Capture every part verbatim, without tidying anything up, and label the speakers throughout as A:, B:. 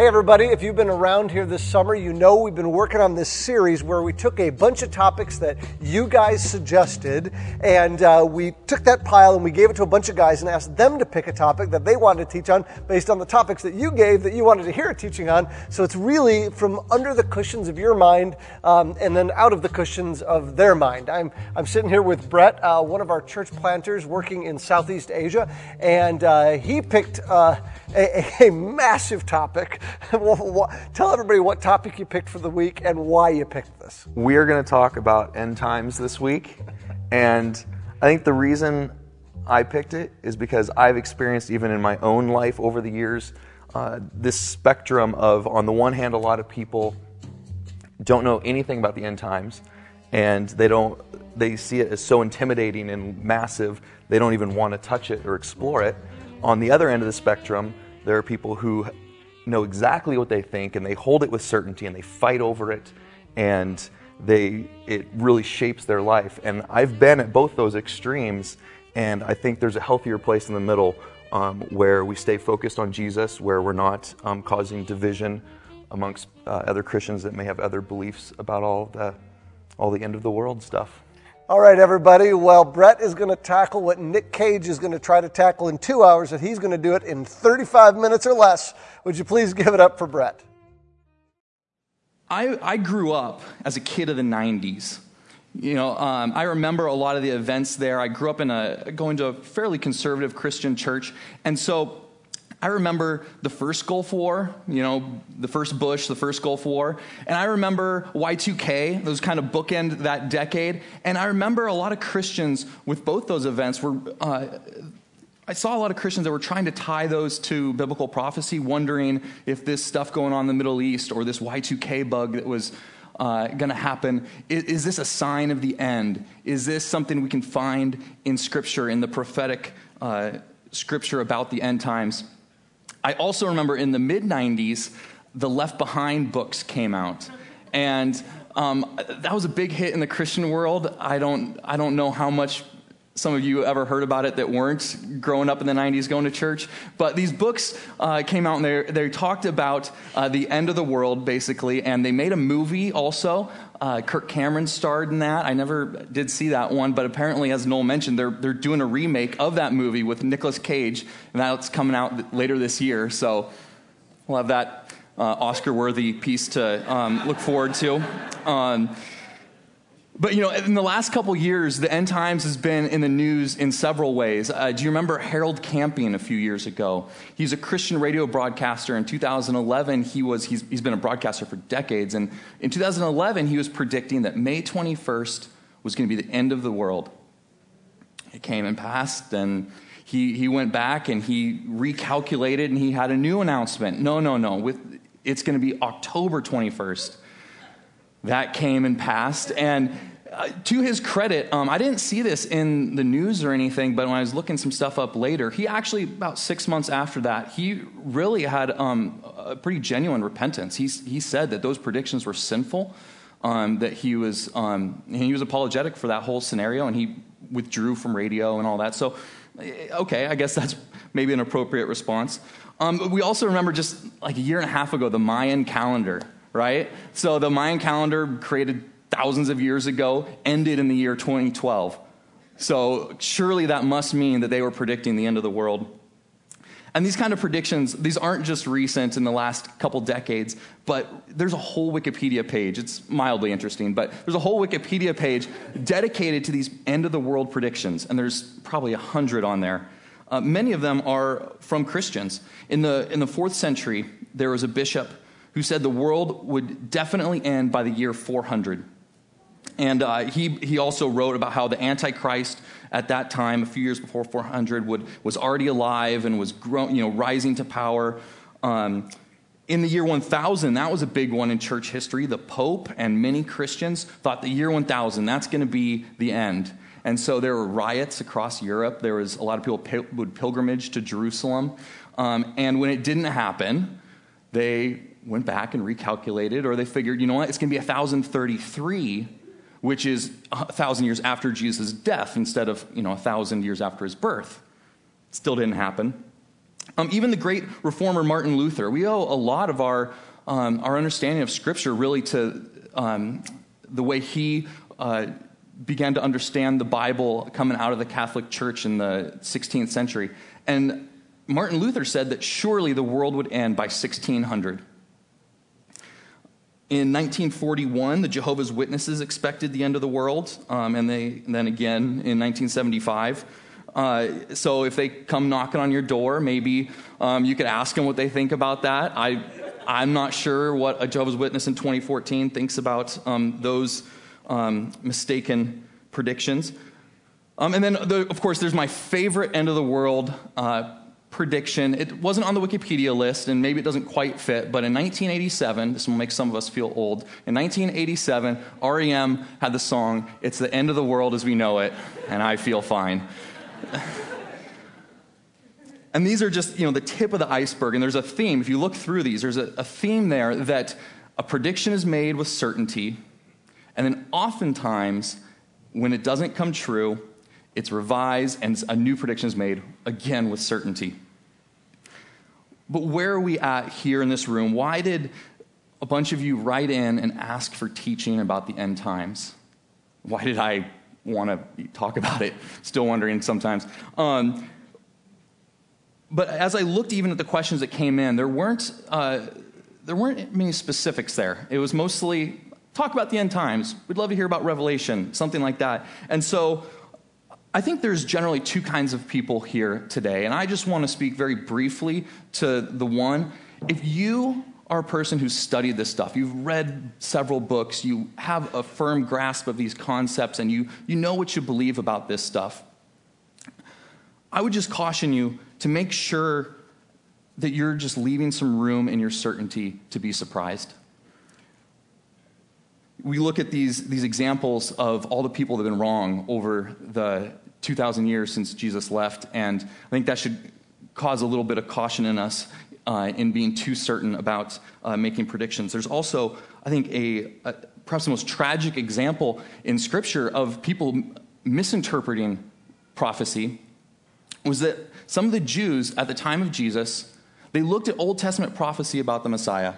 A: everybody, if you've been around here this summer, you know we've been working on this series where we took a bunch of topics that you guys suggested, and uh, we took that pile and we gave it to a bunch of guys and asked them to pick a topic that they wanted to teach on based on the topics that you gave that you wanted to hear a teaching on. So it's really from under the cushions of your mind um, and then out of the cushions of their mind. I'm I'm sitting here with Brett, uh, one of our church planters working in Southeast Asia, and uh, he picked uh, a, a massive topic. Tell everybody what topic you picked for the week and why you picked this.
B: We are going to talk about end times this week, and I think the reason I picked it is because I've experienced, even in my own life over the years, uh, this spectrum of, on the one hand, a lot of people don't know anything about the end times, and they don't they see it as so intimidating and massive, they don't even want to touch it or explore it. On the other end of the spectrum, there are people who know exactly what they think, and they hold it with certainty, and they fight over it, and they it really shapes their life. And I've been at both those extremes, and I think there's a healthier place in the middle um, where we stay focused on Jesus, where we're not um, causing division amongst uh, other Christians that may have other beliefs about all the all the end of the world stuff.
A: All right, everybody. Well, Brett is going to tackle what Nick Cage is going to try to tackle in two hours, and he's going to do it in thirty-five minutes or less. Would you please give it up for Brett?
C: I, I grew up as a kid of the nineties. You know, um, I remember a lot of the events there. I grew up in a going to a fairly conservative Christian church, and so I remember the first Gulf War, you know, the first Bush, the first Gulf War, and I remember Y two K, those kind of bookend that decade, and I remember a lot of Christians with both those events were, uh, I saw a lot of Christians that were trying to tie those to biblical prophecy, wondering if this stuff going on in the Middle East or this Y two K bug that was uh, going to happen, is, is this a sign of the end? Is this something we can find in Scripture, in the prophetic uh, Scripture about the end times? I also remember in the mid nineties, the Left Behind books came out, and um, that was a big hit in the Christian world. I don't, I don't know how much some of you ever heard about it that weren't growing up in the nineties going to church, but these books uh, came out and they they talked about uh, the end of the world, basically, and they made a movie also. Uh, Kirk Cameron starred in that. I never did see that one, but apparently, as Noel mentioned, they're they're doing a remake of that movie with Nicolas Cage, and that's coming out later this year. So we'll have that uh, Oscar-worthy piece to um, look forward to. Um, But, you know, in the last couple years, the end times has been in the news in several ways. Uh, do you remember Harold Campion a few years ago? He's a Christian radio broadcaster. In two thousand eleven, he was, he's, he's been a broadcaster for decades. And in two thousand eleven, he was predicting that May twenty-first was going to be the end of the world. It came and passed, and he, he went back and he recalculated, and he had a new announcement. No, no, no, with, it's going to be October twenty-first. That came and passed, and uh, to his credit, um, I didn't see this in the news or anything, but when I was looking some stuff up later, he actually, about six months after that, he really had um, a pretty genuine repentance. He, he said that those predictions were sinful, um, that he was um, he was apologetic for that whole scenario, and he withdrew from radio and all that. So, okay, I guess that's maybe an appropriate response. Um, but we also remember just like a year and a half ago, the Mayan calendar. Right? So the Mayan calendar, created thousands of years ago, ended in the year twenty twelve. So surely that must mean that they were predicting the end of the world. And these kind of predictions, these aren't just recent in the last couple decades, but there's a whole Wikipedia page. It's mildly interesting, but there's a whole Wikipedia page dedicated to these end of the world predictions, and there's probably a hundred on there. Uh, many of them are from Christians. In the in the fourth century, there was a bishop who said the world would definitely end by the year four hundred. And uh, he he also wrote about how the Antichrist at that time, a few years before four hundred, would was already alive and was grow, you know rising to power. Um, in the year one thousand, that was a big one in church history. The Pope and many Christians thought the year one thousand, that's going to be the end. And so there were riots across Europe. There was a lot of people pil- would pilgrimage to Jerusalem. Um, and when it didn't happen, they went back and recalculated, or they figured, you know what, it's going to be one thousand thirty-three, which is one thousand years after Jesus' death instead of, you know, one thousand years after his birth. Still didn't happen. Um, even the great reformer Martin Luther, we owe a lot of our um, our understanding of Scripture really to um, the way he uh, began to understand the Bible coming out of the Catholic Church in the sixteenth century. And Martin Luther said that surely the world would end by sixteen hundred. In nineteen forty-one, the Jehovah's Witnesses expected the end of the world, um, and they and then again in nineteen seventy-five. Uh, so if they come knocking on your door, maybe um, you could ask them what they think about that. I, I'm not sure what a Jehovah's Witness in twenty fourteen thinks about um, those um, mistaken predictions. Um, and then, the, of course, there's my favorite end of the world uh, prediction. It wasn't on the Wikipedia list, and maybe it doesn't quite fit, but in nineteen eighty-seven, this will make some of us feel old, in nineteen eighty-seven, R E M had the song, "It's the End of the World as We Know It, and I Feel Fine." And these are just, you know, the tip of the iceberg, and there's a theme. If you look through these, there's a, a theme there that a prediction is made with certainty, and then oftentimes, when it doesn't come true, it's revised, and a new prediction is made, again, with certainty. But where are we at here in this room? Why did a bunch of you write in and ask for teaching about the end times? Why did I want to talk about it? Still wondering sometimes. Um, but as I looked even at the questions that came in, there weren't uh, there weren't many specifics there. It was mostly, talk about the end times. We'd love to hear about Revelation, something like that. And so I think there's generally two kinds of people here today, and I just want to speak very briefly to the one. If you are a person who's studied this stuff, you've read several books, you have a firm grasp of these concepts, and you, you know what you believe about this stuff, I would just caution you to make sure that you're just leaving some room in your certainty to be surprised. We look at these, these examples of all the people that have been wrong over the two thousand years since Jesus left, and I think that should cause a little bit of caution in us uh, in being too certain about uh, making predictions. There's also, I think, a, a perhaps the most tragic example in Scripture of people misinterpreting prophecy was that some of the Jews at the time of Jesus, they looked at Old Testament prophecy about the Messiah.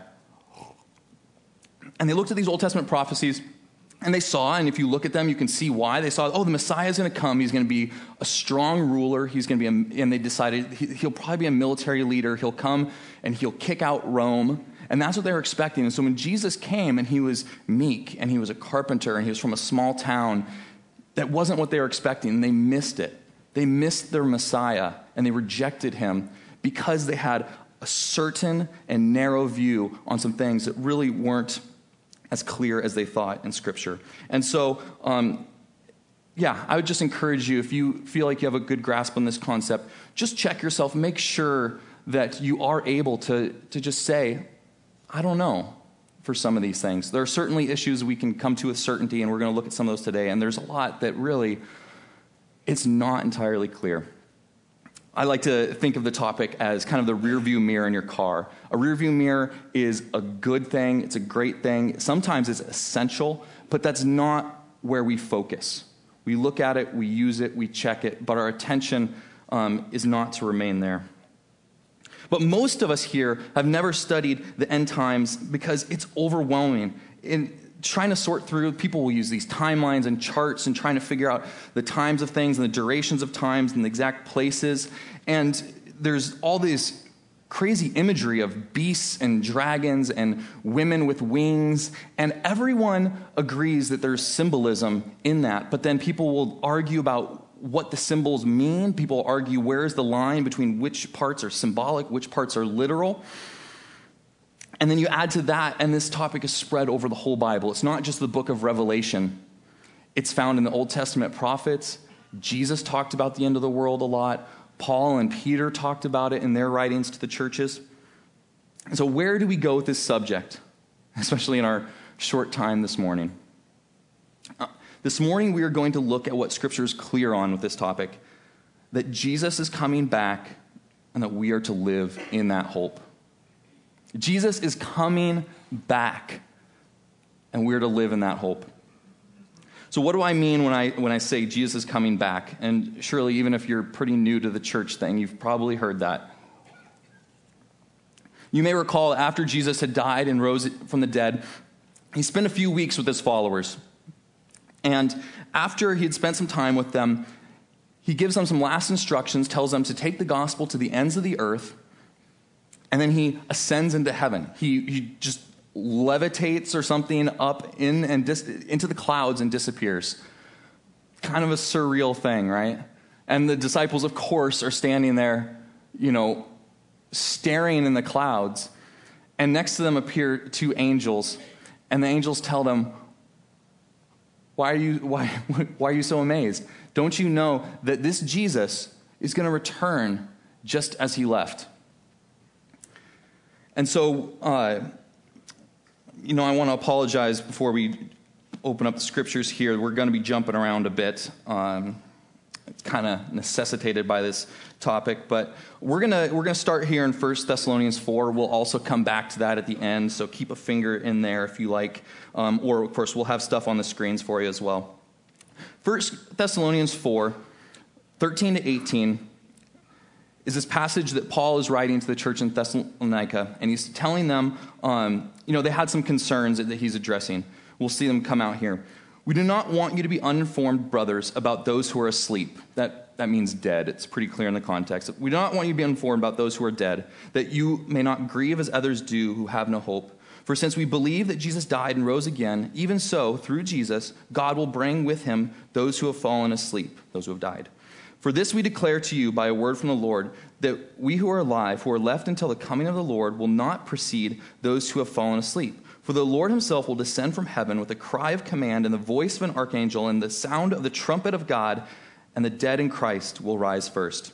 C: And they looked at these Old Testament prophecies, and they saw, and if you look at them, you can see why. They saw, oh, the Messiah is going to come. He's going to be a strong ruler. He's going to be, a, and they decided he, he'll probably be a military leader. He'll come, and he'll kick out Rome. And that's what they were expecting. And so when Jesus came, and he was meek, and he was a carpenter, and he was from a small town, that wasn't what they were expecting, and they missed it. They missed their Messiah, and they rejected him because they had a certain and narrow view on some things that really weren't as clear as they thought in Scripture. And so, um, yeah, I would just encourage you, if you feel like you have a good grasp on this concept, just check yourself, make sure that you are able to, to just say, I don't know, for some of these things. There are certainly issues we can come to with certainty, and we're going to look at some of those today, and there's a lot that really, it's not entirely clear. I like to think of the topic as kind of the rear view mirror in your car. A rear view mirror is a good thing. It's a great thing. Sometimes it's essential, but that's not where we focus. We look at it, we use it, we check it, but our attention um, is not to remain there. But most of us here have never studied the end times because it's overwhelming. In trying to sort through, people will use these timelines and charts and trying to figure out the times of things and the durations of times and the exact places. And there's all this crazy imagery of beasts and dragons and women with wings. And everyone agrees that there's symbolism in that. But then people will argue about what the symbols mean. People argue where's the line between which parts are symbolic, which parts are literal. And then you add to that, and this topic is spread over the whole Bible. It's not just the book of Revelation. It's found in the Old Testament prophets. Jesus talked about the end of the world a lot. Paul and Peter talked about it in their writings to the churches. And so where do we go with this subject, especially in our short time this morning? Uh, this morning we are going to look at what Scripture is clear on with this topic, that Jesus is coming back and that we are to live in that hope. Jesus is coming back, and we're to live in that hope. So what do I mean when I when I say Jesus is coming back? And surely even if you're pretty new to the church thing, you've probably heard that. You may recall after Jesus had died and rose from the dead, he spent a few weeks with his followers. And after he had spent some time with them, he gives them some last instructions, tells them to take the gospel to the ends of the earth, and then he ascends into heaven. He, he just levitates or something up in and dis- into the clouds and disappears. Kind of a surreal thing, right? And the disciples, of course, are standing there, you know, staring in the clouds. And next to them appear two angels. And the angels tell them, why are you, why, why are you so amazed? Don't you know that this Jesus is going to return just as he left? And so, uh, you know, I want to apologize before we open up the scriptures here. We're going to be jumping around a bit. Um, it's kind of necessitated by this topic, but we're gonna we're gonna start here in First Thessalonians four. We'll also come back to that at the end, so keep a finger in there if you like. Um, or of course, we'll have stuff on the screens for you as well. First Thessalonians four, thirteen to eighteen. Is this passage that Paul is writing to the church in Thessalonica, and he's telling them, um, you know, they had some concerns that he's addressing. We'll see them come out here. We do not want you to be uninformed, brothers, about those who are asleep. That, that means dead. It's pretty clear in the context. We do not want you to be uninformed about those who are dead, that you may not grieve as others do who have no hope. For since we believe that Jesus died and rose again, even so, through Jesus, God will bring with him those who have fallen asleep, those who have died. For this we declare to you by a word from the Lord, that we who are alive, who are left until the coming of the Lord, will not precede those who have fallen asleep. For the Lord himself will descend from heaven with a cry of command and the voice of an archangel and the sound of the trumpet of God, and the dead in Christ will rise first.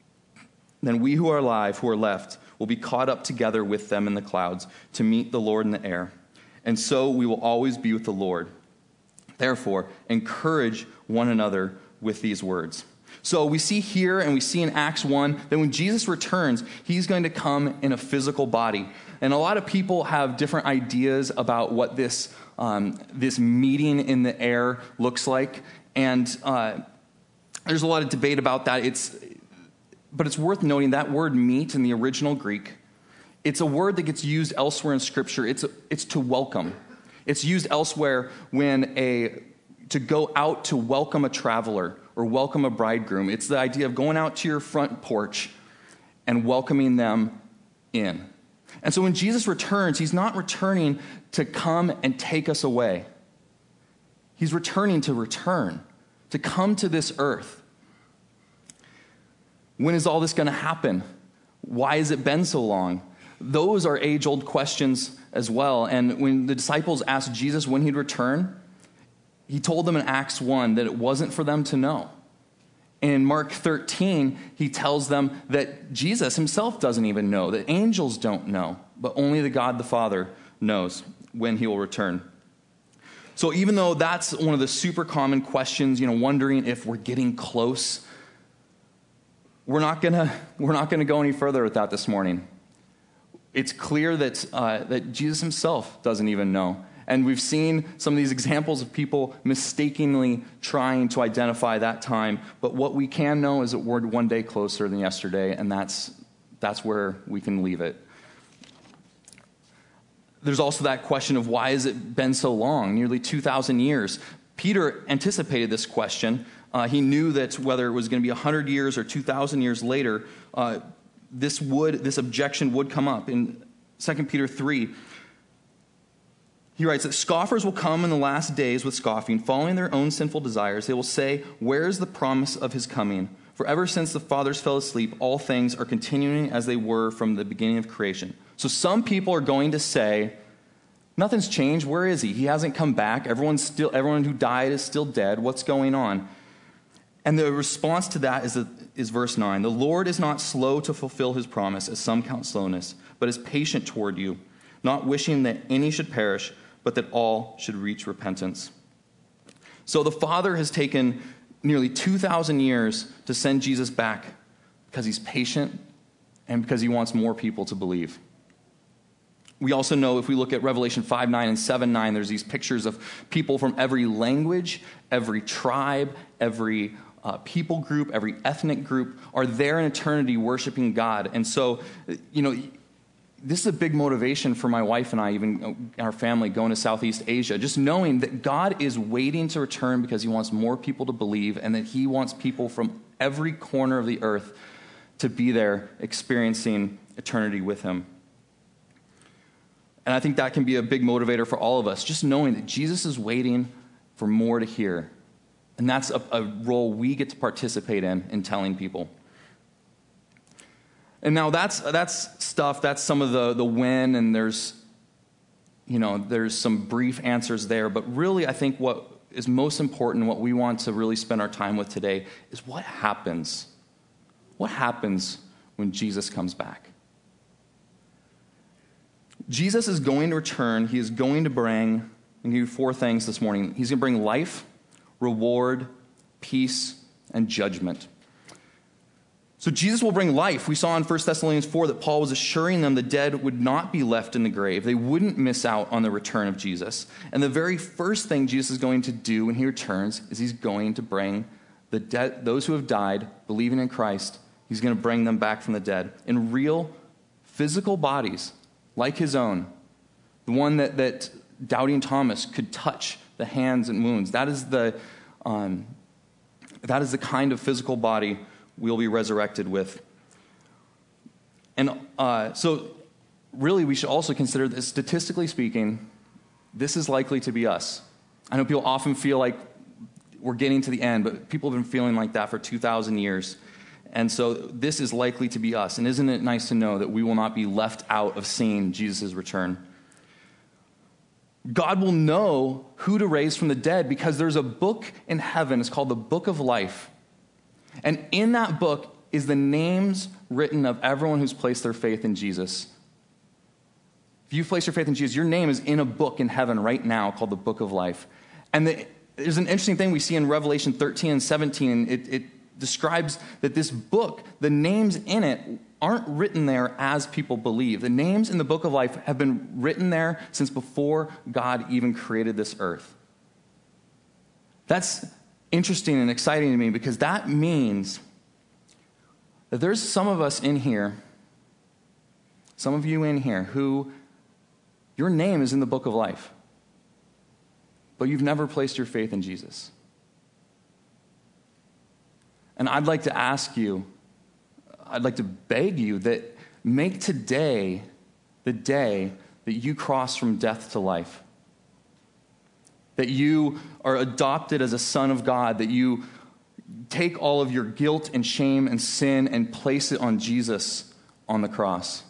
C: Then we who are alive, who are left, will be caught up together with them in the clouds to meet the Lord in the air. And so we will always be with the Lord. Therefore, encourage one another with these words. So we see here and we see in Acts one that when Jesus returns, he's going to come in a physical body. And a lot of people have different ideas about what this um, this meeting in the air looks like. And uh, there's a lot of debate about that. It's, but it's worth noting that word meet in the original Greek, it's a word that gets used elsewhere in Scripture. It's, it's to welcome. It's used elsewhere when a to go out to welcome a traveler or welcome a bridegroom. It's the idea of going out to your front porch and welcoming them in. And so when Jesus returns, he's not returning to come and take us away. He's returning to return, to come to this earth. When is all this going to happen? Why has it been so long? Those are age-old questions as well. And when the disciples asked Jesus when he'd return, he told them in Acts one that it wasn't for them to know. In Mark thirteen, he tells them that Jesus himself doesn't even know, that angels don't know, but only the God the Father knows when he will return. So even though that's one of the super common questions, you know, wondering if we're getting close, we're not gonna we're not gonna go any further with that this morning. It's clear that uh, that Jesus himself doesn't even know. And we've seen some of these examples of people mistakenly trying to identify that time. But what we can know is that we're one day closer than yesterday, and that's that's where we can leave it. There's also that question of why has it been so long, nearly two thousand years? Peter anticipated this question. Uh, he knew that whether it was going to be one hundred years or two thousand years later, uh, this would this objection would come up. In Second Peter three, he writes that scoffers will come in the last days with scoffing, following their own sinful desires. They will say, where is the promise of his coming? For ever since the fathers fell asleep, all things are continuing as they were from the beginning of creation. So some people are going to say, nothing's changed. Where is he? He hasn't come back. Everyone's still, everyone who died is still dead. What's going on? And the response to that is, a, is verse nine. The Lord is not slow to fulfill his promise, as some count slowness, but is patient toward you, not wishing that any should perish, but that all should reach repentance. So the Father has taken nearly two thousand years to send Jesus back because he's patient and because he wants more people to believe. We also know if we look at Revelation five nine and seven nine, there's these pictures of people from every language, every tribe, every uh, people group, every ethnic group are there in eternity worshiping God. And so, you know, this is a big motivation for my wife and I, even our family, going to Southeast Asia, just knowing that God is waiting to return because he wants more people to believe, and that he wants people from every corner of the earth to be there experiencing eternity with him. And I think that can be a big motivator for all of us, just knowing that Jesus is waiting for more to hear. And that's a, a role we get to participate in, in telling people. And now that's that's stuff, that's some of the, the when, and there's, you know, there's some brief answers there. But really, I think what is most important, what we want to really spend our time with today, is what happens. What happens when Jesus comes back? Jesus is going to return. He is going to bring, and give you four things this morning. He's going to bring life, reward, peace, and judgment. So Jesus will bring life. We saw in First Thessalonians four that Paul was assuring them the dead woad not be left in the grave. They wouldn't miss out on the return of Jesus. And the very first thing Jesus is going to do when he returns is he's going to bring the dead, those who have died, believing in Christ, he's going to bring them back from the dead in real physical bodies like his own. The one that, that doubting Thomas could touch the hands and wounds. That is the, um, that is the kind of physical body we'll be resurrected with. And uh, so really we should also consider that, statistically speaking, this is likely to be us. I know people often feel like we're getting to the end, but people have been feeling like that for two thousand years. And so this is likely to be us. And isn't it nice to know that we will not be left out of seeing Jesus' return? God will know who to raise from the dead because there's a book in heaven. It's called the Book of Life. And in that book is the names written of everyone who's placed their faith in Jesus. If you've placed your faith in Jesus, your name is in a book in heaven right now called the Book of Life. And the, there's an interesting thing we see in Revelation thirteen and seventeen. It, it describes that this book, the names in it, aren't written there as people believe. The names in the Book of Life have been written there since before God even created this earth. That's interesting and exciting to me because that means that there's some of us in here, some of you in here, who your name is in the Book of Life, but you've never placed your faith in Jesus. And I'd like to ask you, I'd like to beg you that make today the day that you cross from death to life. That you are adopted as a son of God, that you take all of your guilt and shame and sin and place it on Jesus on the cross.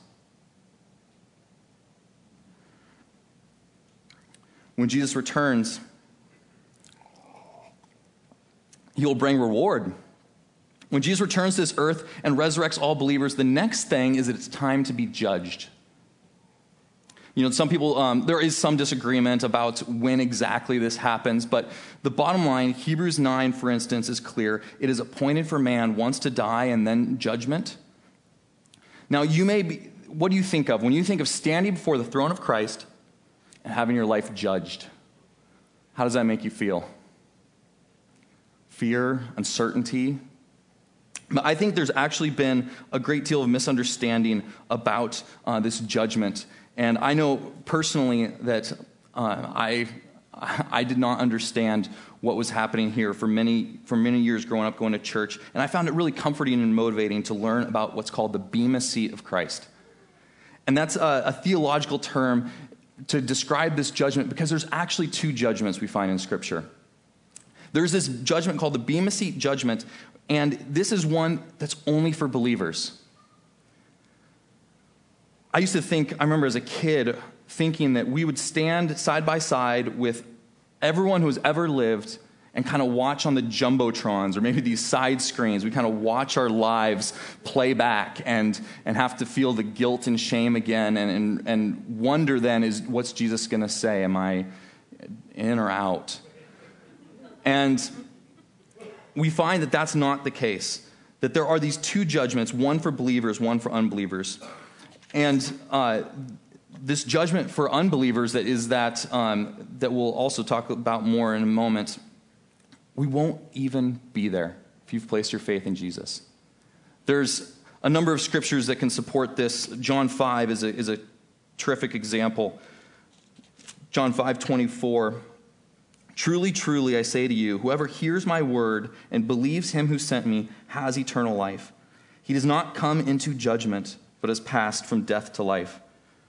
C: When Jesus returns, he will bring reward. When Jesus returns to this earth and resurrects all believers, the next thing is that it's time to be judged. You know, some people, um, there is some disagreement about when exactly this happens, but the bottom line, Hebrews nine, for instance, is clear. It is appointed for man once to die and then judgment. Now, you may be, what do you think of when you think of standing before the throne of Christ and having your life judged? How does that make you feel? Fear, uncertainty? But I think there's actually been a great deal of misunderstanding about uh, this judgment. And I know personally that uh, I I did not understand what was happening here for many for many years growing up, going to church. And I found it really comforting and motivating to learn about what's called the Bema Seat of Christ. And that's a, a theological term to describe this judgment because there's actually two judgments we find in Scripture. There's this judgment called the Bema Seat judgment, and this is one that's only for believers. I used to think, I remember as a kid, thinking that we would stand side by side with everyone who's ever lived and kind of watch on the jumbotrons or maybe these side screens. We kind of watch our lives play back and, and have to feel the guilt and shame again and, and, and wonder then, is what's Jesus going to say? Am I in or out? And we find that that's not the case, that there are these two judgments, one for believers, one for unbelievers. And uh, this judgment for unbelievers that is that um, that we'll also talk about more in a moment, we won't even be there if you've placed your faith in Jesus. There's a number of scriptures that can support this. John five is a, is a terrific example. John five twenty-four. Truly, truly, I say to you, whoever hears my word and believes him who sent me has eternal life. He does not come into judgment, but has passed from death to life.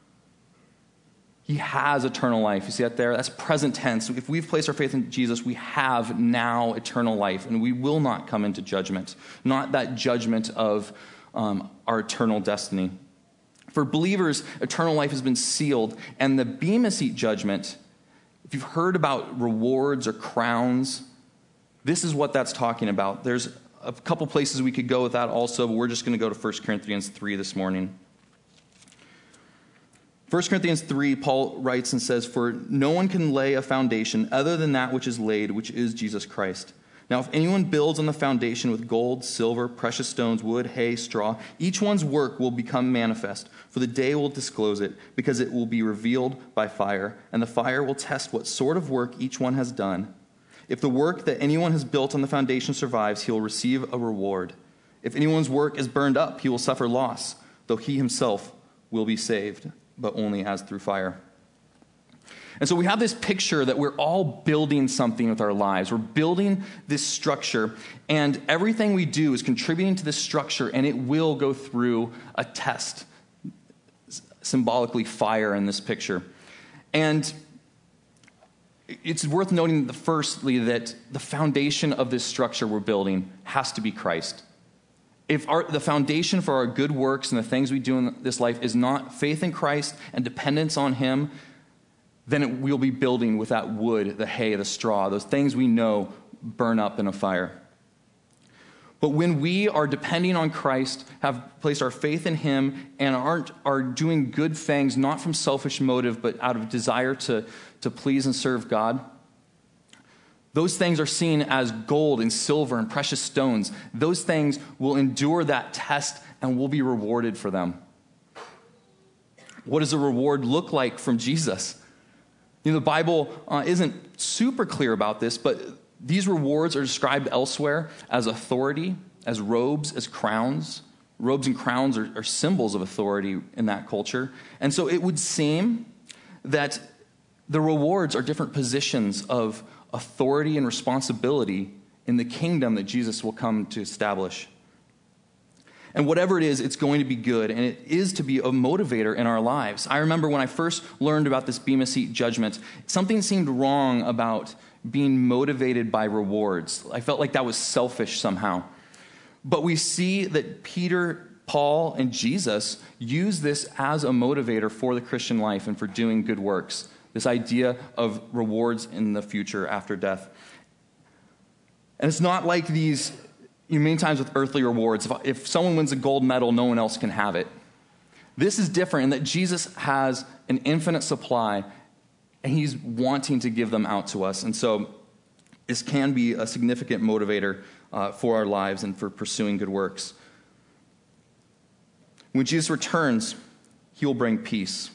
C: He has eternal life. You see that there? That's present tense. If we've placed our faith in Jesus, we have now eternal life, and we will not come into judgment. Not that judgment of um, our eternal destiny. For believers, eternal life has been sealed, and the Bema Seat judgment, if you've heard about rewards or crowns, this is what that's talking about. There's a couple places we could go with that also, but we're just going to go to First Corinthians three this morning. First Corinthians three, Paul writes and says, "For no one can lay a foundation other than that which is laid, which is Jesus Christ. Now, if anyone builds on the foundation with gold, silver, precious stones, wood, hay, straw, each one's work will become manifest, for the day will disclose it, because it will be revealed by fire, and the fire will test what sort of work each one has done. If the work that anyone has built on the foundation survives, he will receive a reward. If anyone's work is burned up, he will suffer loss, though he himself will be saved, but only as through fire." And so we have this picture that we're all building something with our lives. We're building this structure, and everything we do is contributing to this structure, and it will go through a test, symbolically fire in this picture. And it's worth noting, that firstly, that the foundation of this structure we're building has to be Christ. If our, the foundation for our good works and the things we do in this life is not faith in Christ and dependence on him, then it, we'll be building with that wood, the hay, the straw, those things we know burn up in a fire. But when we are depending on Christ, have placed our faith in him, and aren't are doing good things, not from selfish motive, but out of desire to, to please and serve God, those things are seen as gold and silver and precious stones. Those things will endure that test, and we'll be rewarded for them. What does a reward look like from Jesus? You know, the Bible uh, isn't super clear about this, but these rewards are described elsewhere as authority, as robes, as crowns. Robes and crowns are, are symbols of authority in that culture. And so it would seem that the rewards are different positions of authority and responsibility in the kingdom that Jesus will come to establish. And whatever it is, it's going to be good, and it is to be a motivator in our lives. I remember when I first learned about this Bema Seat judgment, something seemed wrong about being motivated by rewards. I felt like that was selfish somehow. But we see that Peter, Paul, and Jesus use this as a motivator for the Christian life and for doing good works. This idea of rewards in the future after death. And it's not like these... You know, many times with earthly rewards, if, if someone wins a gold medal, no one else can have it. This is different in that Jesus has an infinite supply, and he's wanting to give them out to us. And so this can be a significant motivator uh, for our lives and for pursuing good works. When Jesus returns, he will bring peace.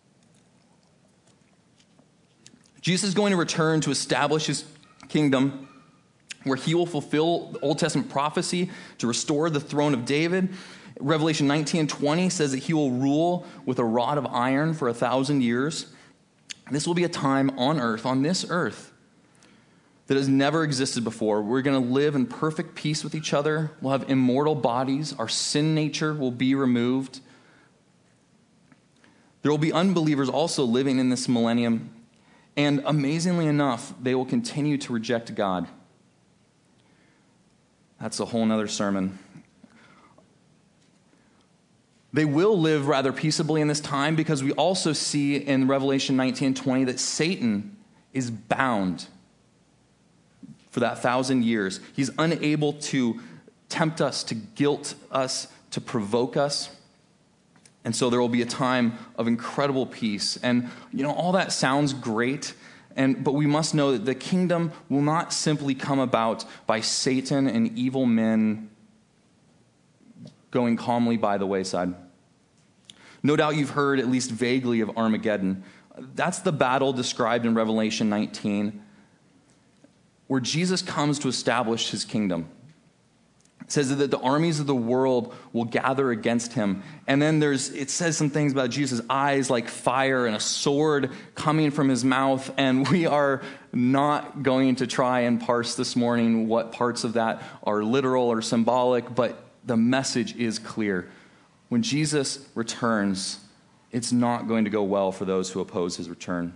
C: Jesus is going to return to establish his kingdom, where he will fulfill the Old Testament prophecy to restore the throne of David. Revelation nineteen and twenty says that he will rule with a rod of iron for a thousand years. This will be a time on earth, on this earth, that has never existed before. We're going to live in perfect peace with each other. We'll have immortal bodies. Our sin nature will be removed. There will be unbelievers also living in this millennium. And amazingly enough, they will continue to reject God. That's a whole nother sermon. They will live rather peaceably in this time, because we also see in Revelation nineteen and twenty that Satan is bound for that thousand years. He's unable to tempt us, to guilt us, to provoke us. And so there will be a time of incredible peace. And, you know, all that sounds great. And, but we must know that the kingdom will not simply come about by Satan and evil men going calmly by the wayside. No doubt you've heard at least vaguely of Armageddon. That's the battle described in Revelation nineteen, where Jesus comes to establish his kingdom. It says that the armies of the world will gather against him. And then there's, it says some things about Jesus' eyes like fire and a sword coming from his mouth. And we are not going to try and parse this morning what parts of that are literal or symbolic, but the message is clear. When Jesus returns, it's not going to go well for those who oppose his return.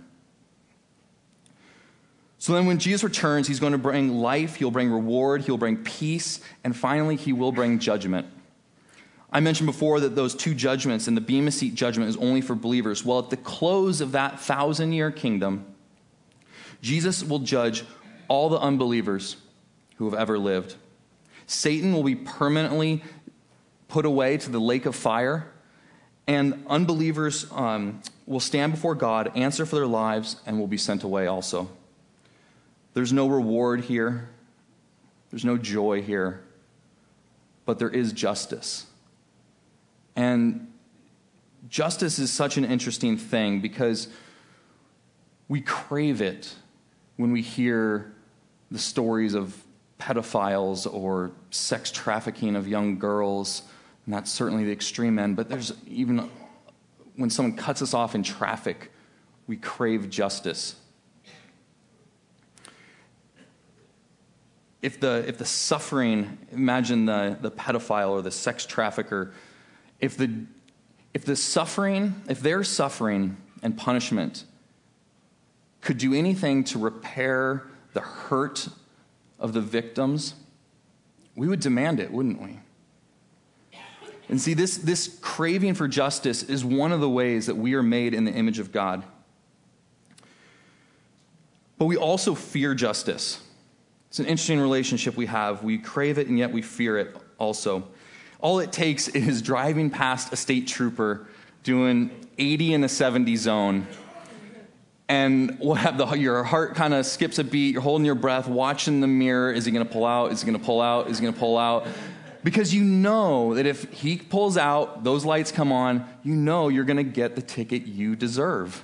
C: So then when Jesus returns, he's going to bring life, he'll bring reward, he'll bring peace, and finally he will bring judgment. I mentioned before that those two judgments and the Bema Seat judgment is only for believers. Well, at the close of that thousand-year kingdom, Jesus will judge all the unbelievers who have ever lived. Satan will be permanently put away to the lake of fire, and unbelievers um, will stand before God, answer for their lives, and will be sent away also. There's no reward here. There's no joy here. But there is justice. And justice is such an interesting thing because we crave it when we hear the stories of pedophiles or sex trafficking of young girls. And that's certainly the extreme end. But there's even when someone cuts us off in traffic, we crave justice. If the if the suffering, imagine the, the pedophile or the sex trafficker, if the if the suffering, if their suffering and punishment could do anything to repair the hurt of the victims, we would demand it, wouldn't we? And see, this, this craving for justice is one of the ways that we are made in the image of God. But we also fear justice. It's an interesting relationship we have. We crave it, and yet we fear it also. All it takes is driving past a state trooper doing eighty in a seventy zone, and we'll have the, your heart kind of skips a beat. You're holding your breath, watching the mirror. Is he going to pull out? Is he going to pull out? Is he going to pull out? Because you know that if he pulls out, those lights come on, you know you're going to get the ticket you deserve.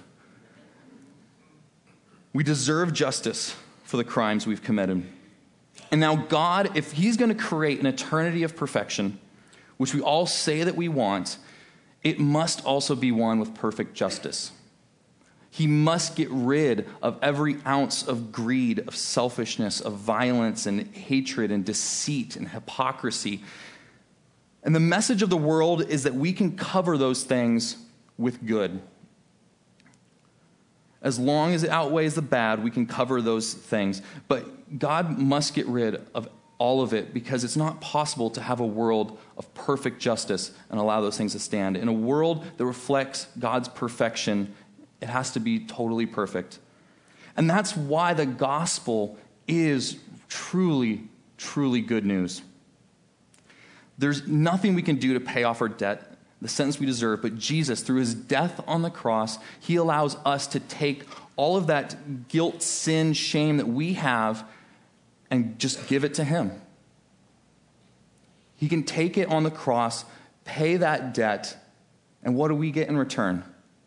C: We deserve justice for the crimes we've committed. And now God, if he's going to create an eternity of perfection, which we all say that we want, it must also be one with perfect justice. He must get rid of every ounce of greed, of selfishness, of violence and hatred and deceit and hypocrisy. And the message of the world is that we can cover those things with good. As long as it outweighs the bad, we can cover those things. But God must get rid of all of it because it's not possible to have a world of perfect justice and allow those things to stand. In a world that reflects God's perfection, it has to be totally perfect. And that's why the gospel is truly, truly good news. There's nothing we can do to pay off our debt, the sentence we deserve, but Jesus, through his death on the cross, he allows us to take all of that guilt, sin, shame that we have and just give it to him. He can take it on the cross, pay that debt, and what do we get in return?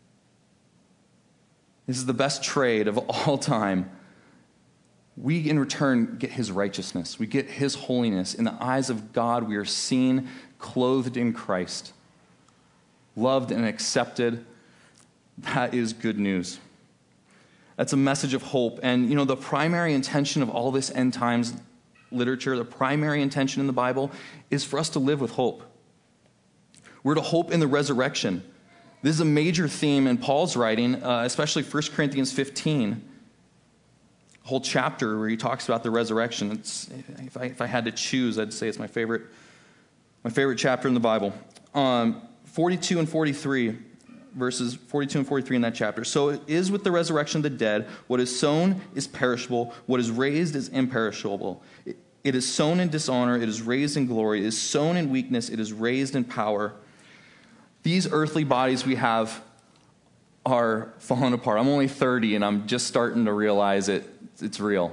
C: This is the best trade of all time. We, in return, get his righteousness. We get his holiness. In the eyes of God, we are seen clothed in Christ, loved and accepted. That is good news. That's a message of hope. And, you know, the primary intention of all this end times literature, the primary intention in the Bible, is for us to live with hope. We're to hope in the resurrection. This is a major theme in Paul's writing, uh, especially First Corinthians fifteen, a whole chapter where he talks about the resurrection. It's, if, I, if I had to choose, I'd say it's my favorite, my favorite chapter in the Bible. Um, forty-two and forty-three, verses forty-two and forty-three in that chapter. So it is with the resurrection of the dead. What is sown is perishable. What is raised is imperishable. It, it is sown in dishonor. It is raised in glory. It is sown in weakness. It is raised in power. These earthly bodies we have are falling apart. I'm only thirty, and I'm just starting to realize it. It's real.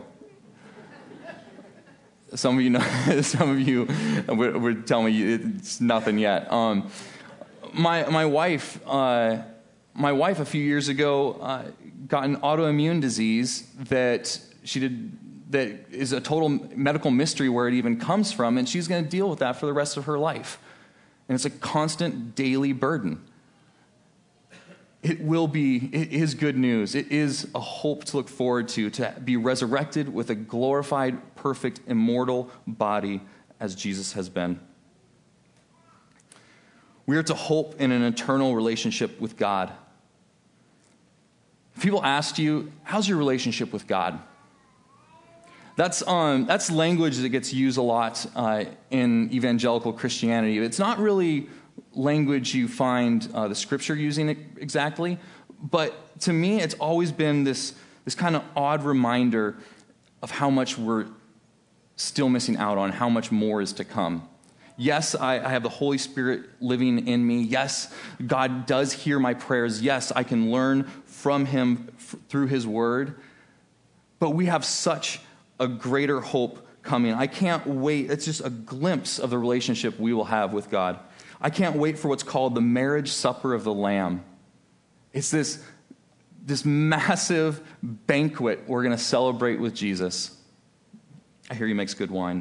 C: Some of you know. Some of you would, would tell me it's nothing yet. Um, my my wife, uh, my wife, a few years ago, uh, got an autoimmune disease that she did that is a total medical mystery where it even comes from, and she's going to deal with that for the rest of her life. And it's a constant daily burden. It will be, it is good news. It is a hope to look forward to, to be resurrected with a glorified, perfect, immortal body as Jesus has been. We are to hope in an eternal relationship with God. If people asked you, how's your relationship with God? That's um, that's language that gets used a lot uh, in evangelical Christianity. It's not really language you find uh, the Scripture using it exactly, but to me, it's always been this this kind of odd reminder of how much we're still missing out on, how much more is to come. Yes, I, I have the Holy Spirit living in me. Yes, God does hear my prayers. Yes, I can learn from Him f- through His Word, but we have such a greater hope coming. I can't wait. It's just a glimpse of the relationship we will have with God. I can't wait for what's called the marriage supper of the Lamb. It's this, this massive banquet we're going to celebrate with Jesus. I hear He makes good wine.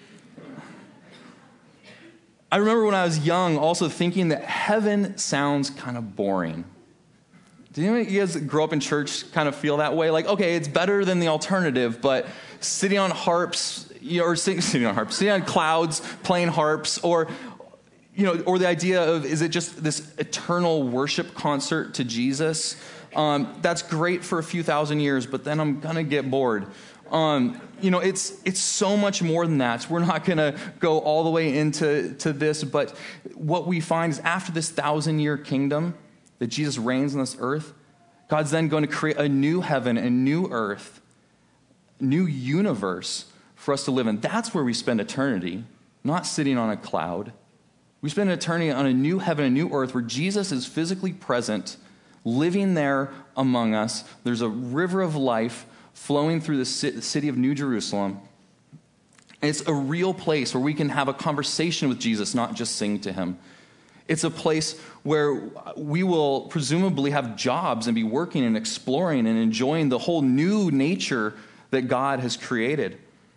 C: I remember when I was young also thinking that heaven sounds kind of boring. Do you guys grow up in church kind of feel that way? Like, okay, it's better than the alternative, but sitting on harps, you know, or sitting, sitting on harps, sitting on clouds, playing harps, or, you know, or the idea of, is it just this eternal worship concert to Jesus? Um, that's great for a few thousand years, but then I'm going to get bored. Um, you know, it's it's so much more than that. We're not going to go all the way into to this, but what we find is after this thousand-year kingdom that Jesus reigns on this earth, God's then going to create a new heaven, a new earth, new universe for us to live in. That's where we spend eternity, not sitting on a cloud. We spend eternity on a new heaven, a new earth, where Jesus is physically present, living there among us. There's a river of life flowing through the city of New Jerusalem. And it's a real place where we can have a conversation with Jesus, not just sing to Him. It's a place where we will presumably have jobs and be working and exploring and enjoying the whole new nature that God has created.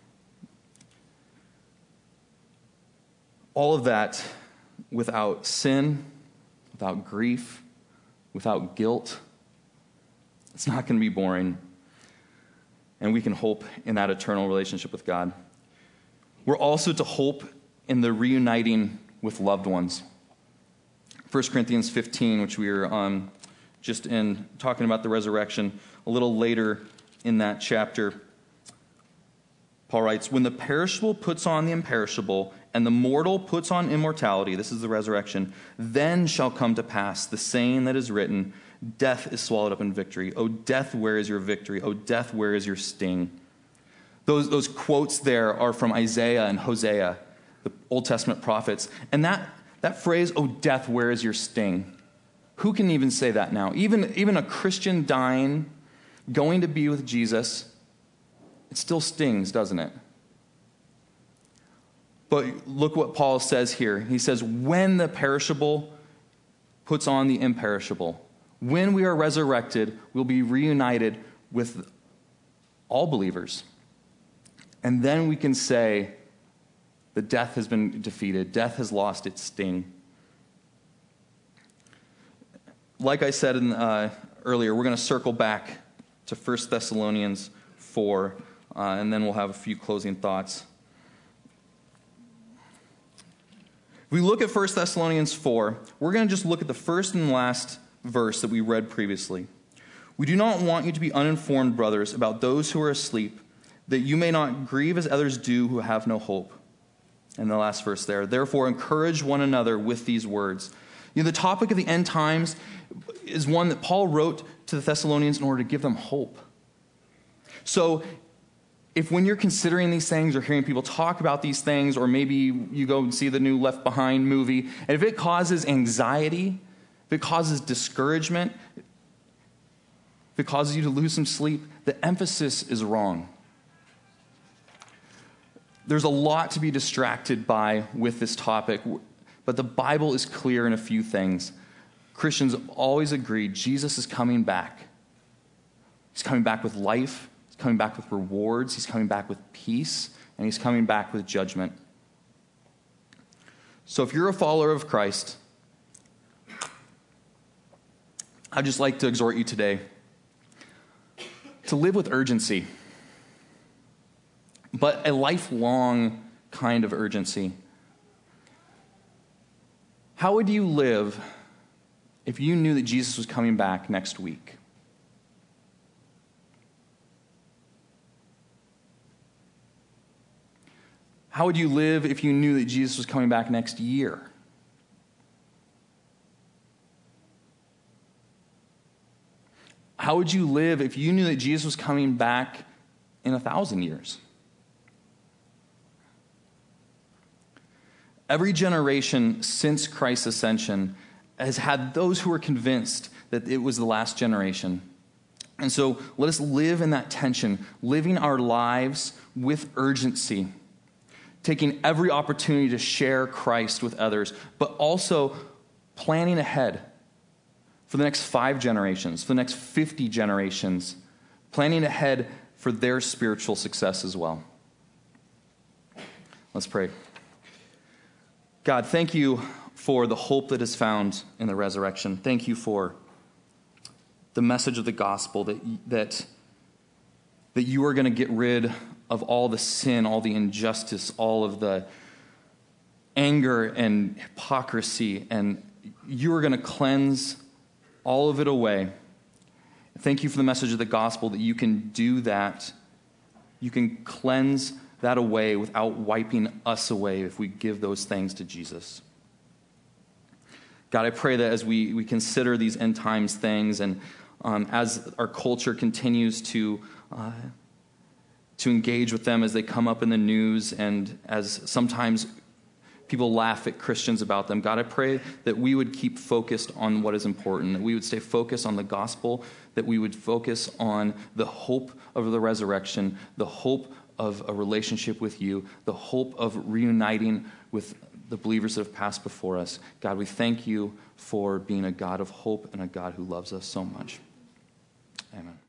C: All of that without sin, without grief, without guilt. It's not going to be boring. And we can hope in that eternal relationship with God. We're also to hope in the reuniting with loved ones. First Corinthians fifteen, which we were um, just in talking about the resurrection, a little later in that chapter, Paul writes, when the perishable puts on the imperishable, and the mortal puts on immortality, this is the resurrection, then shall come to pass the saying that is written, death is swallowed up in victory. O death, where is your victory? O death, where is your sting? Those, those quotes there are from Isaiah and Hosea, the Old Testament prophets. And that, that phrase, O death, where is your sting? Who can even say that now? Even, even a Christian dying, going to be with Jesus, it still stings, doesn't it? But look what Paul says here. He says, when the perishable puts on the imperishable, when we are resurrected, we'll be reunited with all believers. And then we can say that death has been defeated. Death has lost its sting. Like I said in, uh, earlier, we're going to circle back to First Thessalonians four, uh, and then we'll have a few closing thoughts. If we look at First Thessalonians four, we're going to just look at the first and last verse that we read previously. We do not want you to be uninformed, brothers, about those who are asleep, that you may not grieve as others do who have no hope. And the last verse there, therefore encourage one another with these words. You know, the topic of the end times is one that Paul wrote to the Thessalonians in order to give them hope. So if when you're considering these things or hearing people talk about these things, or maybe you go and see the new Left Behind movie, and if it causes anxiety, if it causes discouragement, if it causes you to lose some sleep, the emphasis is wrong. There's a lot to be distracted by with this topic, but the Bible is clear in a few things. Christians always agree Jesus is coming back. He's coming back with life. He's He's coming back with rewards. He's coming back with peace. And he's coming back with judgment. So if you're a follower of Christ, I'd just like to exhort you today to live with urgency, but a lifelong kind of urgency. How would you live if you knew that Jesus was coming back next week? How would you live if you knew that Jesus was coming back next year? How would you live if you knew that Jesus was coming back in a thousand years? Every generation since Christ's ascension has had those who are convinced that it was the last generation. And so let us live in that tension, living our lives with urgency, taking every opportunity to share Christ with others, but also planning ahead for the next five generations, for the next fifty generations, planning ahead for their spiritual success as well. Let's pray. God, thank you for the hope that is found in the resurrection. Thank you for the message of the gospel that, that, that you are going to get rid of all the sin, all the injustice, all of the anger and hypocrisy, and you are going to cleanse all of it away. Thank you for the message of the gospel that you can do that. You can cleanse that away without wiping us away if we give those things to Jesus. God, I pray that as we, we consider these end times things, and um, as our culture continues to uh, to engage with them as they come up in the news, and as sometimes people laugh at Christians about them, God, I pray that we would keep focused on what is important, that we would stay focused on the gospel, that we would focus on the hope of the resurrection, the hope of a relationship with you, the hope of reuniting with the believers that have passed before us. God, we thank you for being a God of hope and a God who loves us so much. Amen.